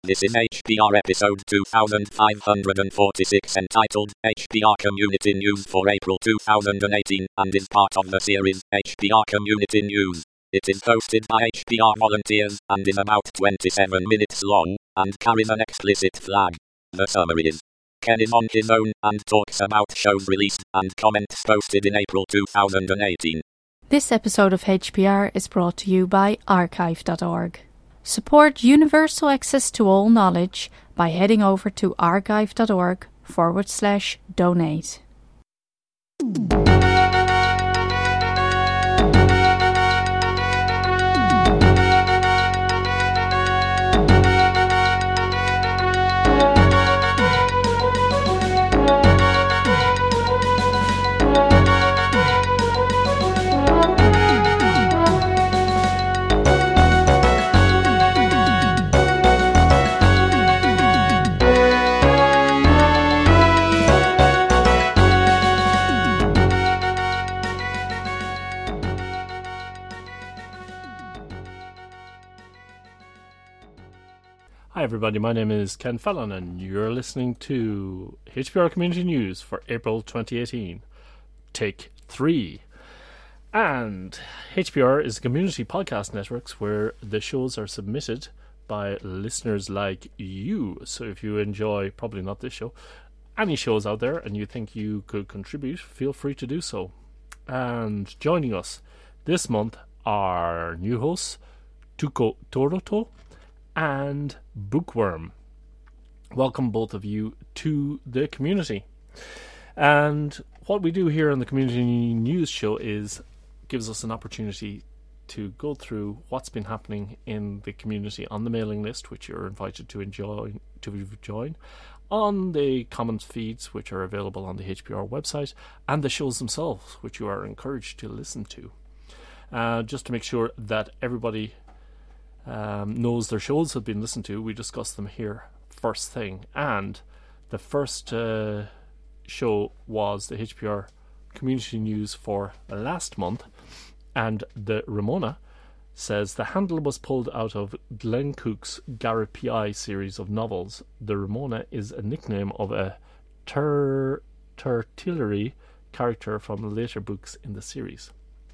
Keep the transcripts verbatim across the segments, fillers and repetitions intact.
This is H P R episode two thousand five hundred forty-six entitled H P R Community News for April two thousand eighteen and is part of the series H P R Community News. It is hosted by H P R volunteers and is about twenty-seven minutes long and carries an explicit flag. The summary is: Ken is on his own and talks about shows released and comments posted in April two thousand eighteen. This episode of H P R is brought to you by archive dot org. Support universal access to all knowledge by heading over to archive dot org forward slash donate. Hi everybody, my name is Ken Fallon and you're listening to H P R Community News for April twenty eighteen. Take three. And H P R is a community podcast network where the shows are submitted by listeners like you. So if you enjoy, probably not this show, any shows out there and you think you could contribute, feel free to do so. And joining us this month are new hosts Tuko Toroto and Bookworm. Welcome both of you to the community. And what we do here on the Community News Show is gives us an opportunity to go through what's been happening in the community on the mailing list, which you're invited to enjoy to join, on the comments feeds, which are available on the H P R website, and the shows themselves, which you are encouraged to listen to. Uh, just to make sure that everybody Um, knows their shows have been listened to, we discuss them here first thing. And the first uh, show was the H P R Community News for last month, and the Ramona says the handle was pulled out of Glenn Cook's Garrett P I series of novels. The Ramona is a nickname of a ter- tertillery character from later books in the series.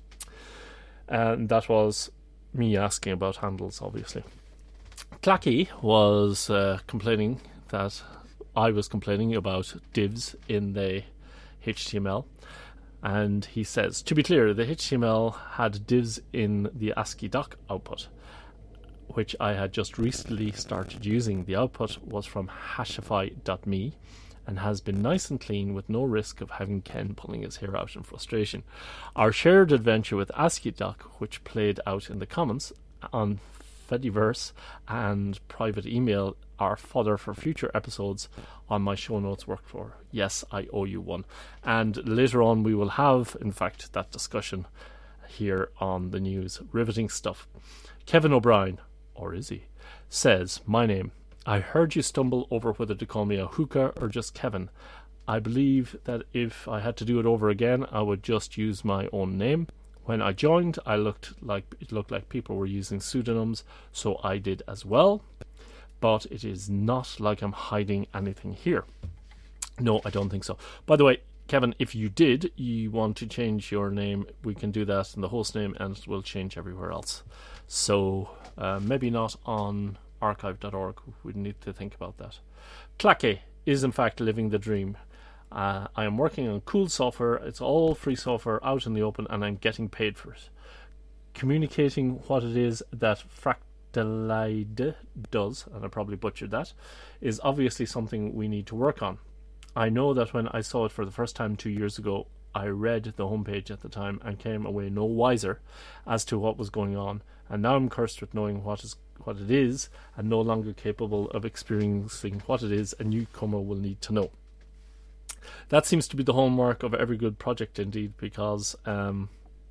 And that was me asking about handles, obviously. Clacky was uh, complaining that I was complaining about divs in the H T M L, and he says, to be clear, the H T M L had divs in the ASCII doc output, which I had just recently started using. The output was from hashify dot me and has been nice and clean with no risk of having Ken pulling his hair out in frustration. Our shared adventure with ASCII doc, which played out in the comments on Fediverse and private email, are fodder for future episodes on my show notes work for. Yes, I owe you one. And later on we will have, in fact, that discussion here on the news. Riveting stuff. Kevin O'Brien, or is he, says, my name. I heard you stumble over whether to call me a hookah or just Kevin. I believe that if I had to do it over again, I would just use my own name. When I joined, I looked like it looked like people were using pseudonyms, so I did as well. But it is not like I'm hiding anything here. No, I don't think so. By the way, Kevin, if you did, you want to change your name, we can do that in the host name and it will change everywhere else. So uh, maybe not on archive dot org. We need to think about that. Clacky is in fact living the dream. Uh, I am working on cool software. It's all free software out in the open and I'm getting paid for it. Communicating what it is that Fractalide does, and I probably butchered that, is obviously something we need to work on. I know that when I saw it for the first time two years ago, I read the homepage at the time and came away no wiser as to what was going on, and now I'm cursed with knowing what is what it is and no longer capable of experiencing what it is a newcomer will need to know. That seems to be the hallmark of every good project indeed, because um,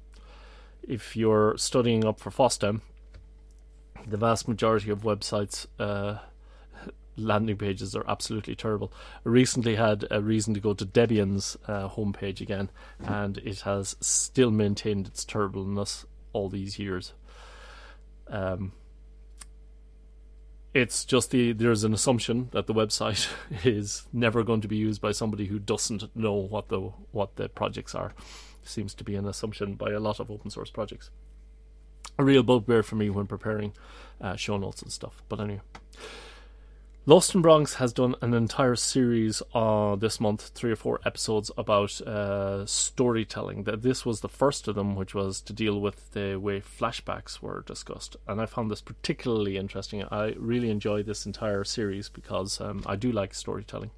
if you're studying up for FOSDEM, the vast majority of websites uh, landing pages are absolutely terrible. I recently had a reason to go to Debian's uh, homepage again, and it has still maintained its terribleness all these years. Um, it's just the there's an assumption that the website is never going to be used by somebody who doesn't know what the what the projects are. Seems to be an assumption by a lot of open source projects. A real bugbear for me when preparing uh, show notes and stuff. But anyway, Lost in Bronx has done an entire series uh, this month, three or four episodes about uh, storytelling. That this was the first of them, which was to deal with the way flashbacks were discussed. And I found this particularly interesting. I really enjoy this entire series because um, I do like storytelling.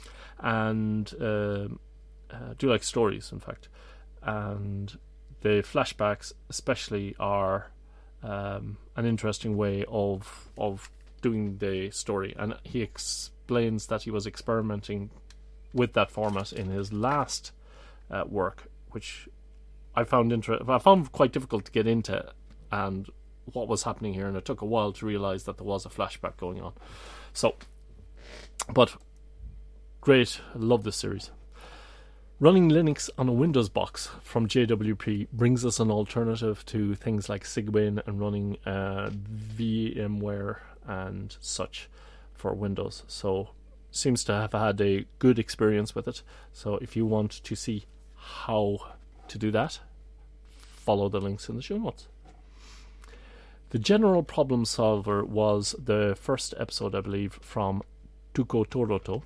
And uh, uh, do like stories, in fact. And the flashbacks especially are um, an interesting way of of doing the story, and he explains that he was experimenting with that format in his last uh, work, which I found inter- I found quite difficult to get into, and what was happening here, and it took a while to realise that there was a flashback going on. So, but great, I love this series. Running Linux on a Windows box from J W P brings us an alternative to things like Cygwin and running uh, VMware and such for Windows. So seems to have had a good experience with it. So if you want to see how to do that, follow the links in the show notes. The General Problem Solver was the first episode, I believe, from Tuco Toroto.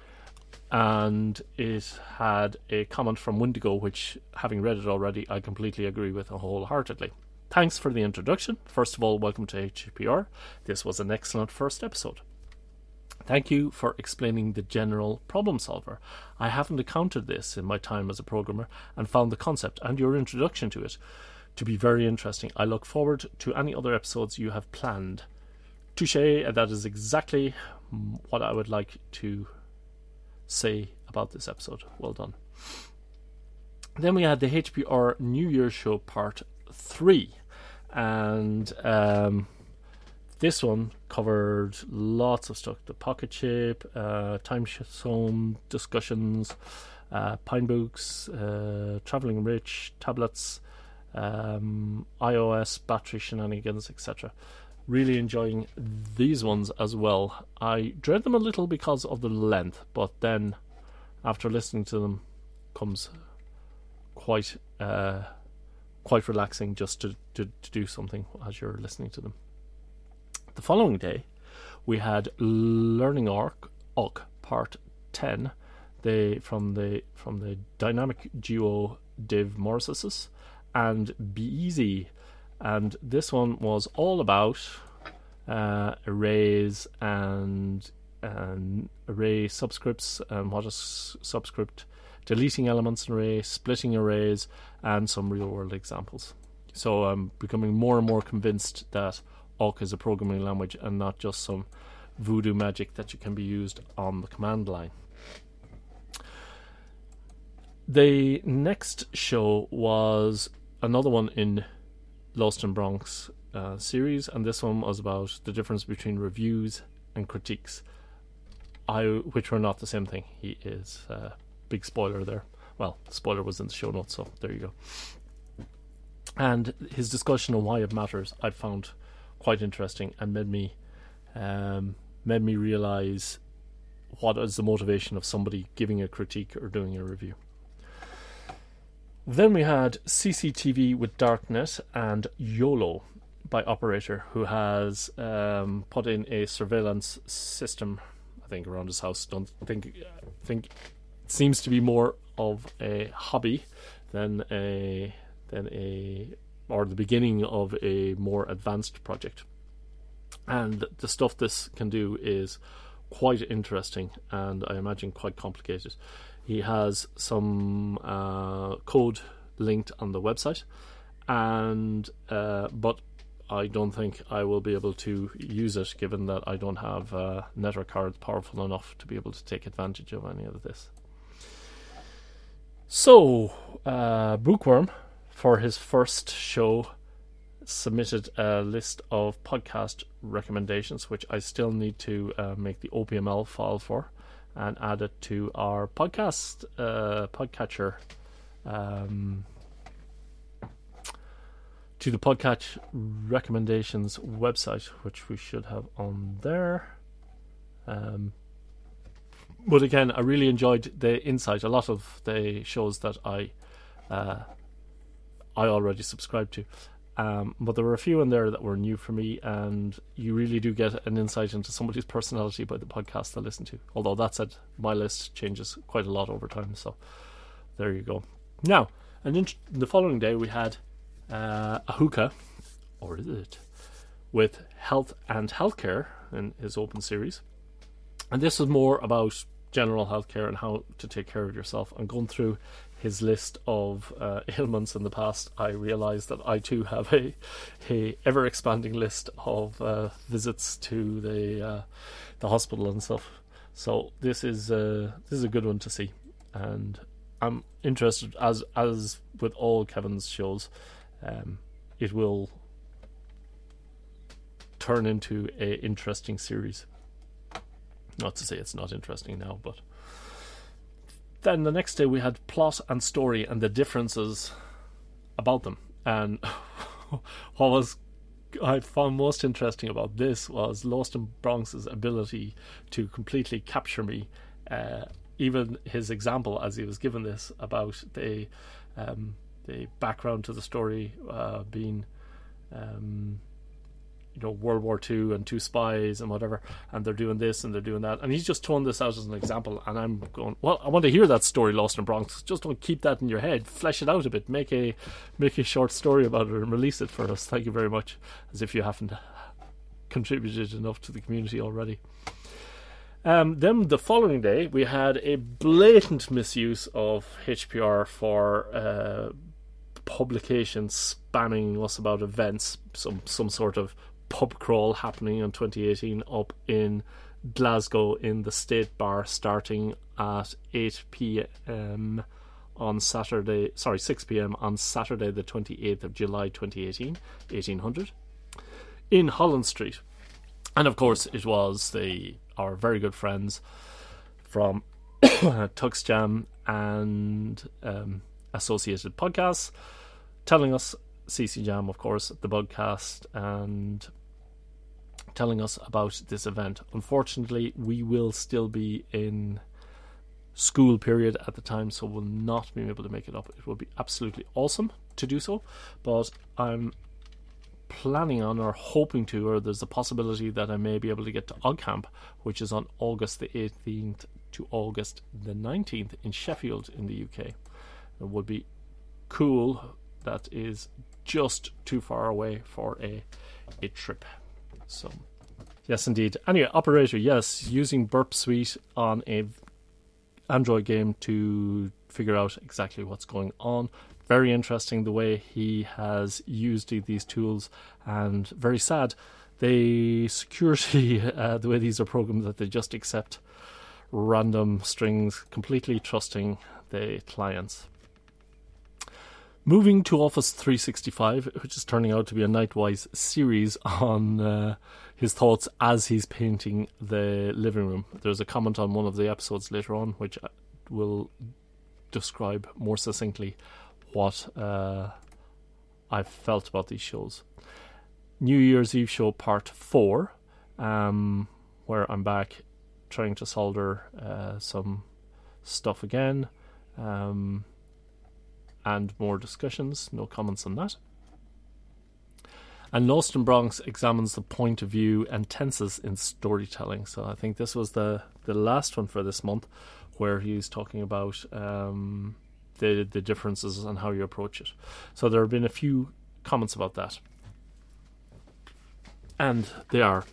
And it had a comment from Windigo, which, having read it already, I completely agree with wholeheartedly. Thanks for the introduction. First of all, welcome to H P R. This was an excellent first episode. Thank you for explaining the general problem solver. I haven't encountered this in my time as a programmer and found the concept and your introduction to it to be very interesting. I look forward to any other episodes you have planned. Touché, that is exactly what I would like to say about this episode. Well done. Then we had the H P R New Year Show Part three, and um, this one covered lots of stuff. The Pocket Chip, uh, time zone discussions, uh, Pinebooks, uh, Traveling Rich, tablets, um, iOS, battery shenanigans, et cetera. Really enjoying these ones as well. I dread them a little because of the length, but then after listening to them comes quite uh, quite relaxing just to, to, to do something as you're listening to them. The following day we had Learning Awk, Awk Part ten, they from the from the Dynamic Geo Div Morrises and Be Easy. And this one was all about uh, arrays and, and array subscripts and what is subscript, deleting elements in array, splitting arrays, and some real-world examples. So I'm becoming more and more convinced that Awk is a programming language and not just some voodoo magic that you can be used on the command line. The next show was another one in Lost in Bronx uh, series, and this one was about the difference between reviews and critiques, I which were not the same thing. He is uh, big spoiler there. Well, the spoiler was in the show notes, so there you go. And his discussion on why it matters I found quite interesting and made me um, made me realize what is the motivation of somebody giving a critique or doing a review. Then we had C C T V with Darknet and YOLO by Operator, who has um, put in a surveillance system, I think, around his house. Don't think think it seems to be more of a hobby than a than a or the beginning of a more advanced project. And the stuff this can do is quite interesting and I imagine quite complicated. He has some uh, code linked on the website, and uh, but I don't think I will be able to use it, given that I don't have a network card powerful enough to be able to take advantage of any of this. So, uh, Bookworm, for his first show, submitted a list of podcast recommendations, which I still need to uh, make the O P M L file for and add it to our podcast uh, podcatcher um, to the Podcatch recommendations website, which we should have on there. Um, but again, I really enjoyed the insight. A lot of the shows that I uh, I already subscribed to. Um, but there were a few in there that were new for me, and you really do get an insight into somebody's personality by the podcast they listen to. Although that said, my list changes quite a lot over time, so there you go. Now, and then the following day we had uh, a hookah, or is it, with Health and Healthcare in his open series. And this is more about general healthcare and how to take care of yourself. And going through his list of uh, ailments in the past, I realised that I too have a, a ever expanding list of uh, visits to the uh, the hospital and stuff. So this is uh, this is a good one to see, and I'm interested, as as with all Kevin's shows, um, it will turn into a interesting series. Not to say it's not interesting now, but then the next day we had plot and story and the differences about them. And what was I found most interesting about this was Lost in Bronx's ability to completely capture me. Uh, even his example, as he was given this, about the um, the background to the story uh, being um, you know, World War Two and two spies and whatever, and they're doing this and they're doing that, and he's just throwing this out as an example, and I'm going, well, I want to hear that story, Lost in Bronx. Just don't keep that in your head. Flesh it out a bit. Make a make a short story about it and release it for us. Thank you very much. As if you haven't contributed enough to the community already. Um, then the following day we had a blatant misuse of H P R for uh, publications spamming us about events, some some sort of pub crawl happening in twenty eighteen up in Glasgow in the State Bar, starting at eight p.m. on Saturday, sorry, six p.m. on Saturday the twenty-eighth of July twenty eighteen, eighteen hundred, in Holland Street. And of course it was the our very good friends from Tux Jam and um, Associated Podcasts telling us, C C Jam of course, the Bugcast, and telling us about this event. Unfortunately, we will still be in school period at the time, so we'll not be able to make it up. It will be absolutely awesome to do so, but I'm planning on, or hoping to, or there's a possibility that I may be able to get to OggCamp, which is on August the eighteenth to August the nineteenth in Sheffield in the U K. It would be cool. That is just too far away for a a trip. So, yes, indeed. Anyway, operator, yes, using Burp Suite on a Android game to figure out exactly what's going on. Very interesting the way he has used these tools, and very sad the security, uh, the way these are programmed, that they just accept random strings, completely trusting the clients. Moving to Office three sixty-five, which is turning out to be a Nightwise series on uh, his thoughts as he's painting the living room. There's a comment on one of the episodes later on which will describe more succinctly what uh, I've felt about these shows. New Year's Eve show part four, um, where I'm back trying to solder uh, some stuff again. Um... and more discussions. No comments on that. And Lost in Bronx examines the point of view and tenses in storytelling. So I think this was the, the last one for this month, where he's talking about um, the, the differences and how you approach it. So there have been a few comments about that. And they are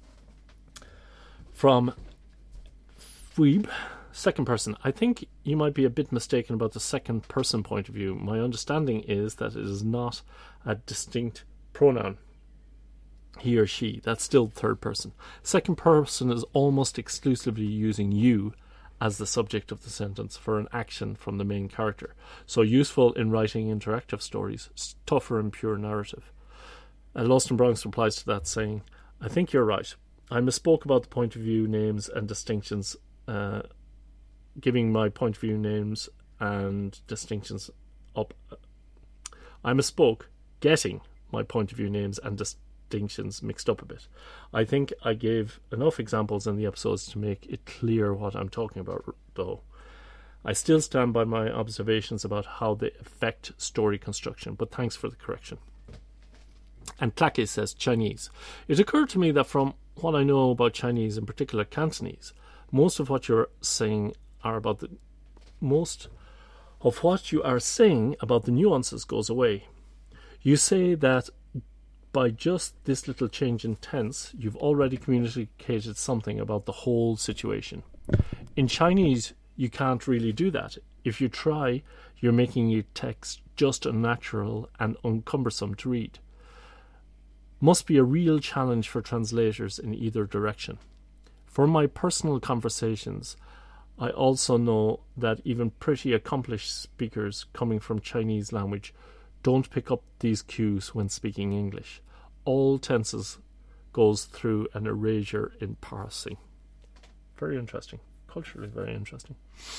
from Phoebe, second person. I think you might be a bit mistaken about the second person point of view. My understanding is that it is not a distinct pronoun, he or she. That's still third person. Second person is almost exclusively using you as the subject of the sentence for an action from the main character. So useful in writing interactive stories, tougher in pure narrative. And Lost in Bronx replies to that saying, I think you're right. I misspoke about the point of view names and distinctions, uh, giving my point of view names and distinctions up. I misspoke, getting my point of view names and distinctions mixed up a bit. I think I gave enough examples in the episodes to make it clear what I'm talking about, though. I still stand by my observations about how they affect story construction, but thanks for the correction. And Clacky says Chinese. It occurred to me that from what I know about Chinese, in particular Cantonese, most of what you're saying are about the most of what you are saying about the nuances goes away. You say that by just this little change in tense, you've already communicated something about the whole situation. In Chinese, you can't really do that. If you try, you're making your text just unnatural and uncumbersome to read. Must be a real challenge for translators in either direction. From my personal conversations, I also know that even pretty accomplished speakers coming from Chinese language don't pick up these cues when speaking English. All tenses goes through an erasure in parsing. Very interesting. Culturally very interesting.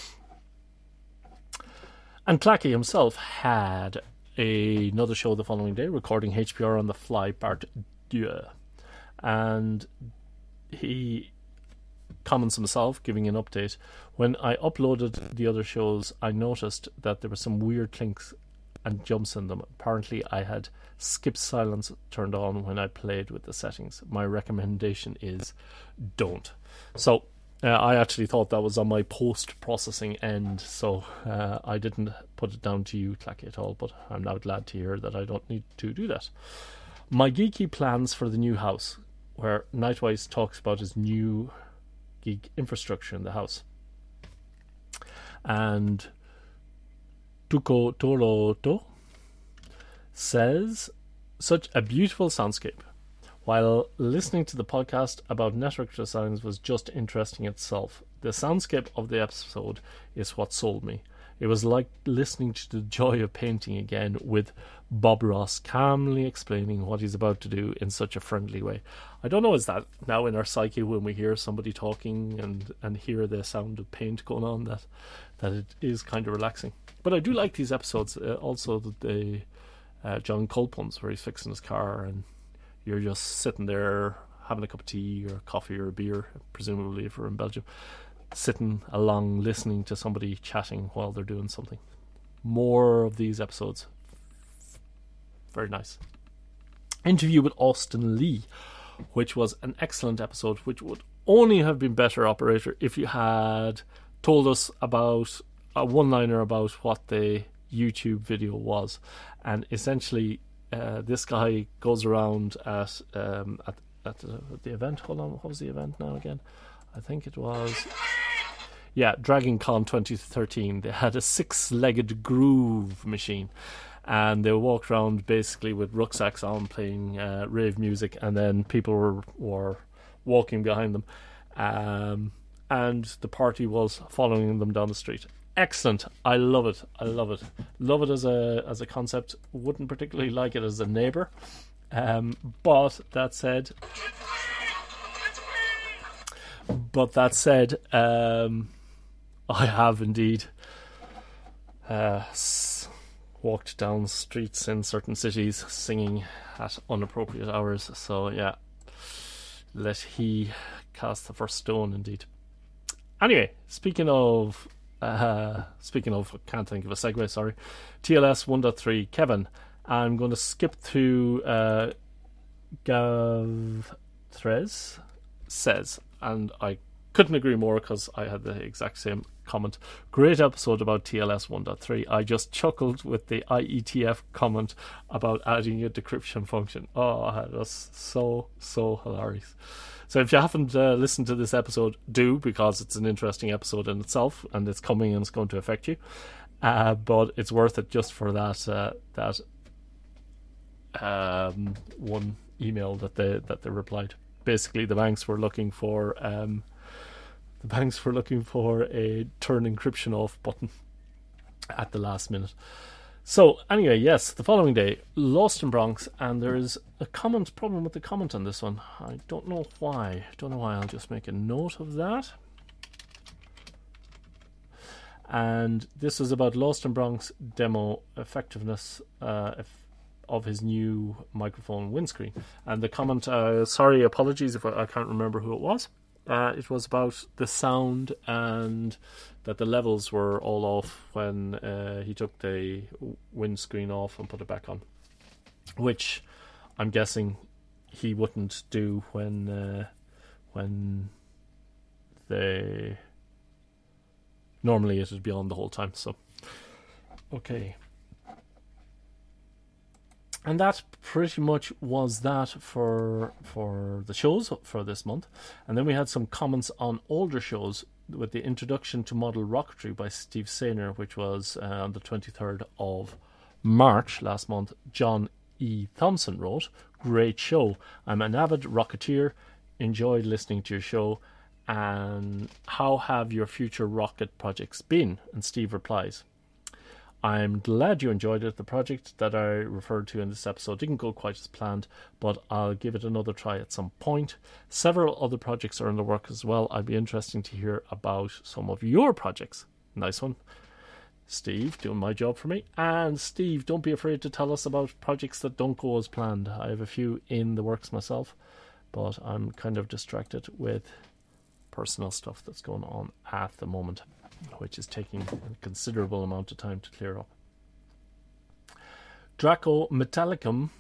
And Clacky himself had a, another show the following day, recording H P R on the fly part deux. And he comments himself, giving an update. When I uploaded the other shows, I noticed that there were some weird clinks and jumps in them. Apparently I had skip silence turned on when I played with the settings. My recommendation is don't. So uh, I actually thought that was on my post-processing end, so uh, I didn't put it down to you, Clacky, at all, but I'm now glad to hear that I don't need to do that. My geeky plans for the new house, where Nightwise talks about his new geek infrastructure in the house. And Tuko Toroto says, such a beautiful soundscape. While listening to the podcast about network designs was just interesting itself, the soundscape of the episode is what sold me. It was like listening to the joy of painting again, with Bob Ross calmly explaining what he's about to do in such a friendly way. I don't know, is that now in our psyche when we hear somebody talking and, and hear the sound of paint going on, that that it is kind of relaxing. But I do like these episodes, uh, also the, the uh, John Culp ones where he's fixing his car and you're just sitting there having a cup of tea or coffee or a beer, presumably if we're in Belgium, sitting along listening to somebody chatting while they're doing something. More of these episodes. Very nice. Interview with Austin Lee, which was an excellent episode, which would only have been better, operator, if you had told us about a one-liner about what the YouTube video was. And essentially uh, this guy goes around at um, at, at the, the event. Hold on, what was the event now again? I think it was, yeah, Dragon Con twenty thirteen. They had a six-legged groove machine, and they walked around basically with rucksacks on, playing uh, rave music, and then people were were walking behind them, um, and the party was following them down the street. Excellent. I love it. I love it. Love it as a as a concept. Wouldn't particularly like it as a neighbour, um, but that said. But that said, um, I have indeed uh, s- walked down streets in certain cities singing at inappropriate hours. So yeah, let he cast the first stone, indeed. Anyway, speaking of, uh, speaking of, I can't think of a segue, sorry. T L S one point three, Kevin. I'm going to skip through uh, Gav Threz says, and I couldn't agree more because I had the exact same comment. Great episode about T L S one point three. I just chuckled with the I E T F comment about adding a decryption function. Oh, that was so, so hilarious. So if you haven't uh, listened to this episode, do, because it's an interesting episode in itself and it's coming and it's going to affect you. Uh, but it's worth it just for that uh, that um, one email that they that they replied. Basically, the banks were looking for um, the banks were looking for a turn encryption off button at the last minute. So anyway, yes, the following day, Lost in Bronx, and there is a comment problem with the comment on this one. I don't know why. Don't know why. I'll just make a note of that. And this is about Lost in Bronx demo effectiveness. Uh, if of his new microphone windscreen. And the comment, uh, sorry, apologies if I, I can't remember who it was. Uh, it was about the sound and that the levels were all off when uh, he took the windscreen off and put it back on, which I'm guessing he wouldn't do when uh, when they normally it would be on the whole time. So okay. And that pretty much was that for for the shows for this month. And then we had some comments on older shows with the introduction to model rocketry by Steve Sainer, which was uh, on the twenty-third of March last month. John E. Thompson wrote, "Great show. I'm an avid rocketeer. Enjoyed listening to your show. And how have your future rocket projects been?" And Steve replies, "I'm glad you enjoyed it. The project that I referred to in this episode didn't go quite as planned, but I'll give it another try at some point. Several other projects are in the work as well. I'd be interested to hear about some of your projects." Nice one. Steve, doing my job for me. And Steve, don't be afraid to tell us about projects that don't go as planned. I have a few in the works myself, but I'm kind of distracted with personal stuff that's going on at the moment, which is taking a considerable amount of time to clear up. Draco Metallicum,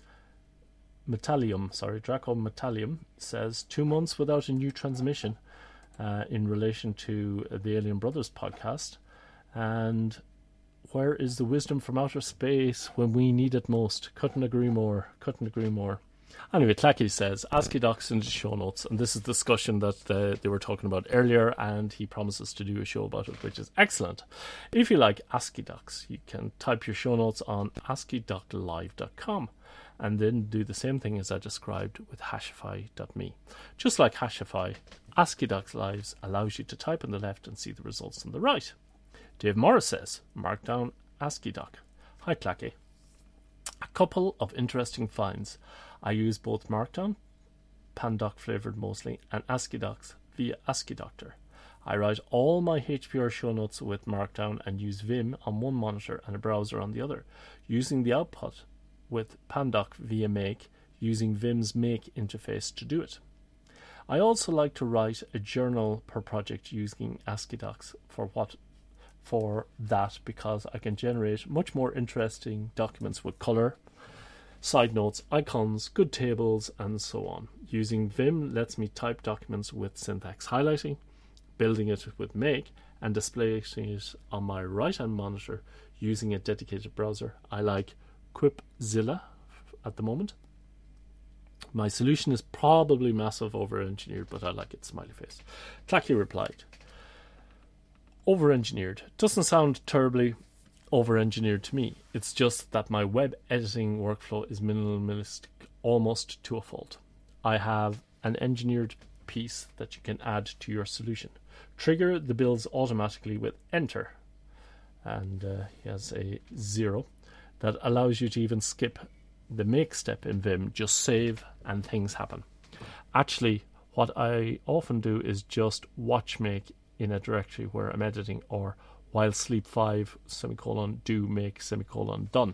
Metallium, sorry, Draco Metallium says two months without a new transmission uh, in relation to the Alien Brothers podcast. And where is the wisdom from outer space when we need it most? Couldn't agree more. Couldn't agree more. Anyway, Clacky says, ASCII docs in the show notes. And this is the discussion that uh, they were talking about earlier, and he promises to do a show about it, which is excellent. If you like ASCII docs, you can type your show notes on ascii doc live dot com and then do the same thing as I described with hashify dot me. Just like Hashify, ASCII Docs Lives allows you to type on the left and see the results on the right. Dave Morris says, Markdown ASCII doc. Hi, Clacky. A couple of interesting finds. I use both Markdown, Pandoc flavoured mostly, and ASCII docs via ASCII Doctor. I write all my H P R show notes with Markdown and use Vim on one monitor and a browser on the other, using the output with Pandoc via Make, using Vim's Make interface to do it. I also like to write a journal per project using ASCII docs for what for that because I can generate much more interesting documents with colour, side notes, icons, good tables, and so on. Using Vim lets me type documents with syntax highlighting, building it with Make, and displaying it on my right-hand monitor using a dedicated browser. I like Quipzilla at the moment. My solution is probably massive over-engineered, but I like it, smiley face. Clacky replied, over-engineered doesn't sound terribly over-engineered to me. It's just that my web editing workflow is minimalistic almost to a fault. I have an engineered piece that you can add to your solution. Trigger the builds automatically with enter, and uh, he has a zero that allows you to even skip the make step in Vim. Just save and things happen. Actually, what I often do is just watch make in a directory where I'm editing, or while sleep five semicolon do make semicolon done.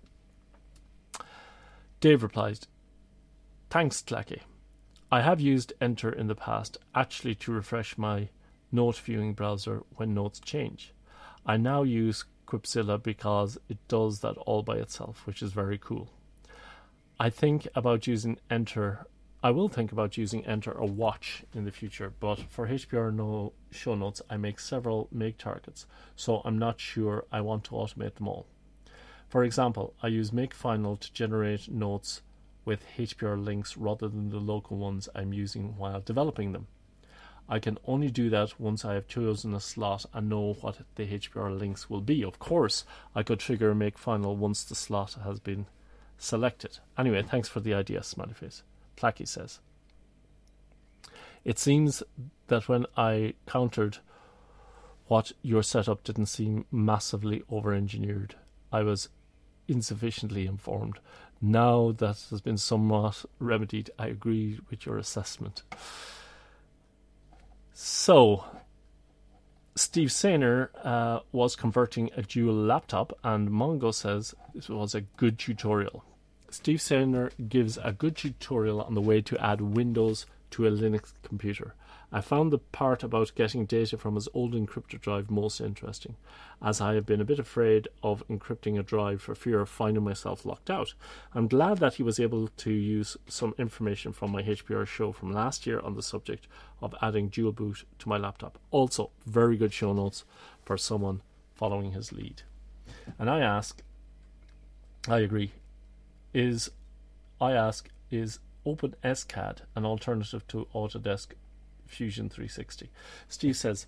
Dave replies, thanks Clacky. I have used enter in the past actually to refresh my note viewing browser when notes change. I now use Quipzilla because it does that all by itself, which is very cool. I think about using enter I will think about using enter or watch in the future, but for H P R no show notes I make several make targets, so I'm not sure I want to automate them all. For example, I use make final to generate notes with H P R links rather than the local ones I'm using while developing them. I can only do that once I have chosen a slot and know what the H P R links will be. Of course, I could trigger make final once the slot has been selected. Anyway, thanks for the idea, smiley face. Clacky says, it seems that when I countered what your setup didn't seem massively over-engineered, I was insufficiently informed. Now that has been somewhat remedied, I agree with your assessment. So, Steve Sainer uh, was converting a dual laptop, and Mongo says it was a good tutorial. Steve Sainer gives a good tutorial on the way to add Windows to a Linux computer. I found the part about getting data from his old encrypted drive most interesting, as I have been a bit afraid of encrypting a drive for fear of finding myself locked out. I'm glad that he was able to use some information from my H P R show from last year on the subject of adding dual boot to my laptop. Also, very good show notes for someone following his lead. And I ask, I agree, is, I ask, is OpenSCAD an alternative to Autodesk Fusion three sixty? Steve says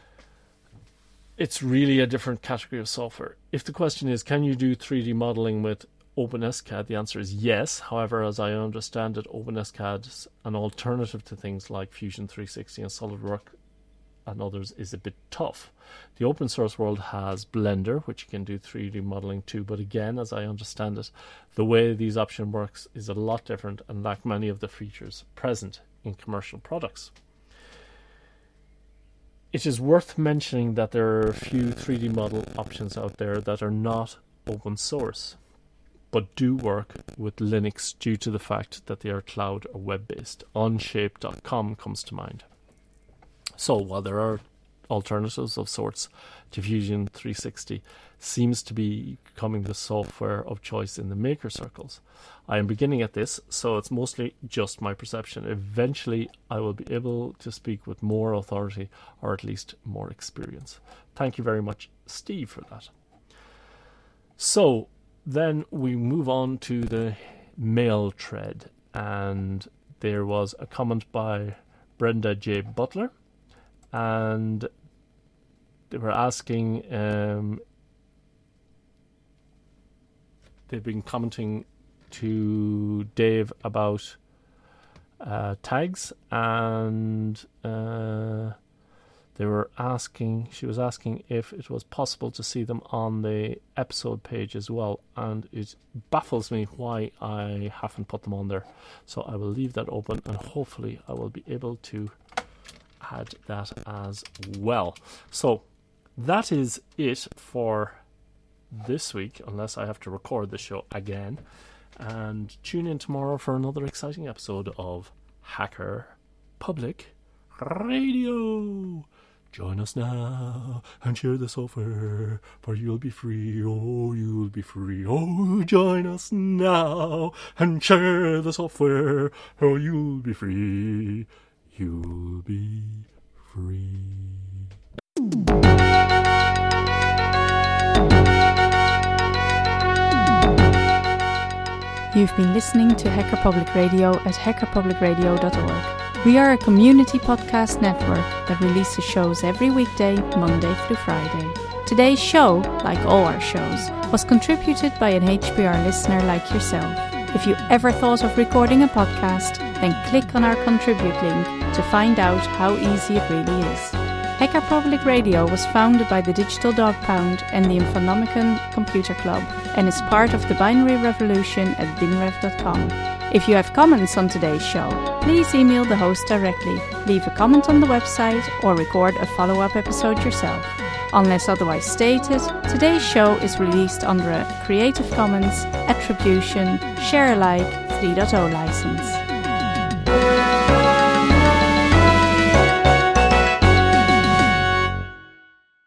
it's really a different category of software. If the question is, can you do three D modeling with OpenSCAD, the answer is yes. However, as I understand it, OpenSCAD is an alternative to things like Fusion three sixty and SolidWorks and others is a bit tough. The open source world has Blender, which you can do three D modeling too, but again, as I understand it, the way these options works is a lot different and lack many of the features present in commercial products. It is worth mentioning that there are a few three D model options out there that are not open source, but do work with Linux due to the fact that they are cloud or web-based. Onshape dot com comes to mind. So while there are alternatives of sorts to Fusion three sixty, seems to be becoming the software of choice in the maker circles. I am beginning at this, so it's mostly just my perception. Eventually, I will be able to speak with more authority, or at least more experience. Thank you very much, Steve, for that. So then we move on to the mail thread, and there was a comment by Brenda J. Butler, and they were asking, um, they've been commenting to Dave about uh, tags, and uh, they were asking, she was asking if it was possible to see them on the episode page as well, and it baffles me why I haven't put them on there. So I will leave that open, and hopefully I will be able to add that as well. So that is it for this week, unless I have to record the show again. And tune in tomorrow for another exciting episode of Hacker Public Radio. Join us now and share the software, for you'll be free. Oh, you'll be free. Oh, join us now and share the software, or you'll be free. You'll be free. You've been listening to Hacker Public Radio at hacker public radio dot org. We are a community podcast network that releases shows every weekday, Monday through Friday. Today's show, like all our shows, was contributed by an H P R listener like yourself. If you ever thought of recording a podcast, then click on our contribute link to find out how easy it really is. Hacker Public Radio was founded by the Digital Dog Pound and the Infonomicon Computer Club, and is part of the Binary Revolution at binrev dot com. If you have comments on today's show, please email the host directly, leave a comment on the website, or record a follow-up episode yourself. Unless otherwise stated, today's show is released under a Creative Commons Attribution Share Alike three point oh license.